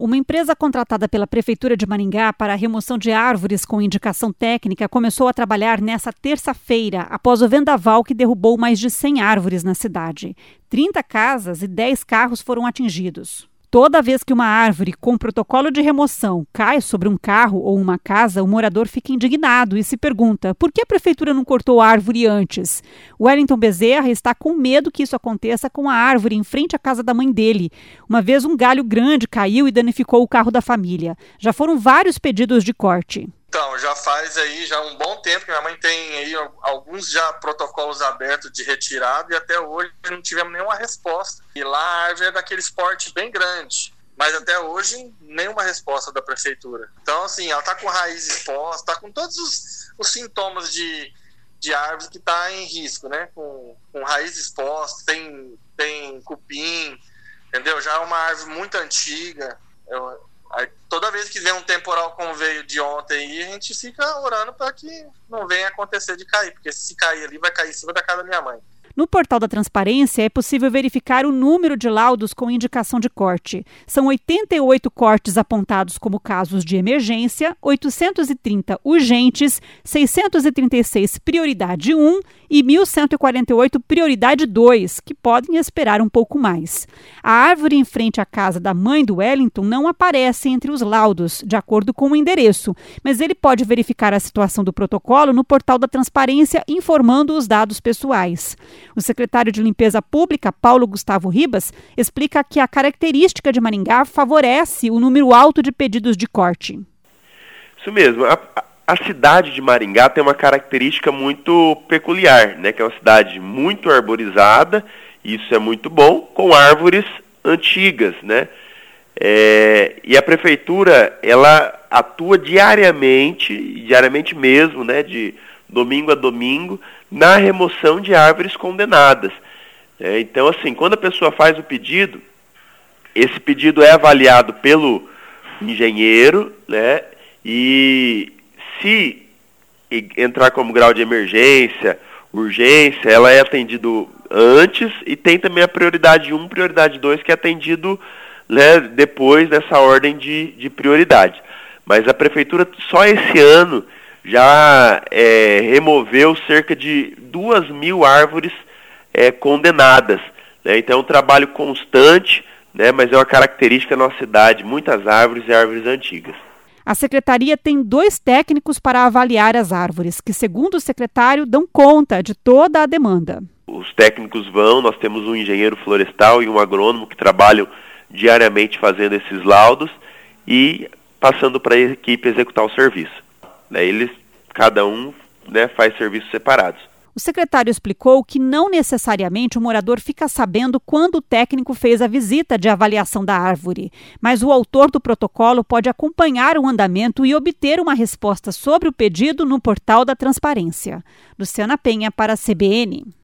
Uma empresa contratada pela Prefeitura de Maringá para a remoção de árvores com indicação técnica começou a trabalhar nesta terça-feira, após o vendaval que derrubou mais de 100 árvores na cidade. 30 casas e 10 carros foram atingidos. Toda vez que uma árvore com protocolo de remoção cai sobre um carro ou uma casa, o morador fica indignado e se pergunta por que a prefeitura não cortou a árvore antes. Wellington Bezerra está com medo que isso aconteça com a árvore em frente à casa da mãe dele. Uma vez um galho grande caiu e danificou o carro da família. Já foram vários pedidos de corte. Então, já faz aí já um bom tempo que minha mãe tem aí alguns já protocolos abertos de retirada e até hoje não tivemos nenhuma resposta. E lá a árvore é daqueles porte bem grande, mas até hoje nenhuma resposta da prefeitura. Então, assim, ela está com raiz exposta, está com todos os sintomas de árvore que está em risco, né? Com raiz exposta, tem cupim, entendeu? Já é uma árvore muito antiga. Toda vez que vem um temporal como veio de ontem aí, a gente fica orando para que não venha acontecer de cair, porque se cair ali vai cair em cima da casa da minha mãe. No portal da Transparência é possível verificar o número de laudos com indicação de corte. São 88 cortes apontados como casos de emergência, 830 urgentes, 636 prioridade 1 e 1.148 prioridade 2, que podem esperar um pouco mais. A árvore em frente à casa da mãe do Wellington não aparece entre os laudos, de acordo com o endereço, mas ele pode verificar a situação do protocolo no portal da Transparência, informando os dados pessoais. O secretário de Limpeza Pública, Paulo Gustavo Ribas, explica que a característica de Maringá favorece o número alto de pedidos de corte. Isso mesmo. A cidade de Maringá tem uma característica muito peculiar, né? Que é uma cidade muito arborizada, isso é muito bom, com árvores antigas, né? E a prefeitura, ela atua diariamente mesmo, né? De domingo a domingo, na remoção de árvores condenadas. Então, assim, quando a pessoa faz o pedido, esse pedido é avaliado pelo engenheiro, né? E se entrar como grau de emergência, urgência, ela é atendido antes e tem também a prioridade 1, prioridade 2, que é atendido, né, depois dessa ordem de prioridade. Mas a prefeitura só esse ano já removeu cerca de 2.000 árvores condenadas, né? Então é um trabalho constante, né? Mas é uma característica da nossa cidade, muitas árvores e árvores antigas. A secretaria tem 2 técnicos para avaliar as árvores, que, segundo o secretário, dão conta de toda a demanda. Os técnicos nós temos um engenheiro florestal e um agrônomo que trabalham diariamente fazendo esses laudos e passando para a equipe executar o serviço. Eles, cada um, né, faz serviços separados. O secretário explicou que não necessariamente o morador fica sabendo quando o técnico fez a visita de avaliação da árvore, mas o autor do protocolo pode acompanhar o andamento e obter uma resposta sobre o pedido no portal da Transparência. Luciana Penha para a CBN.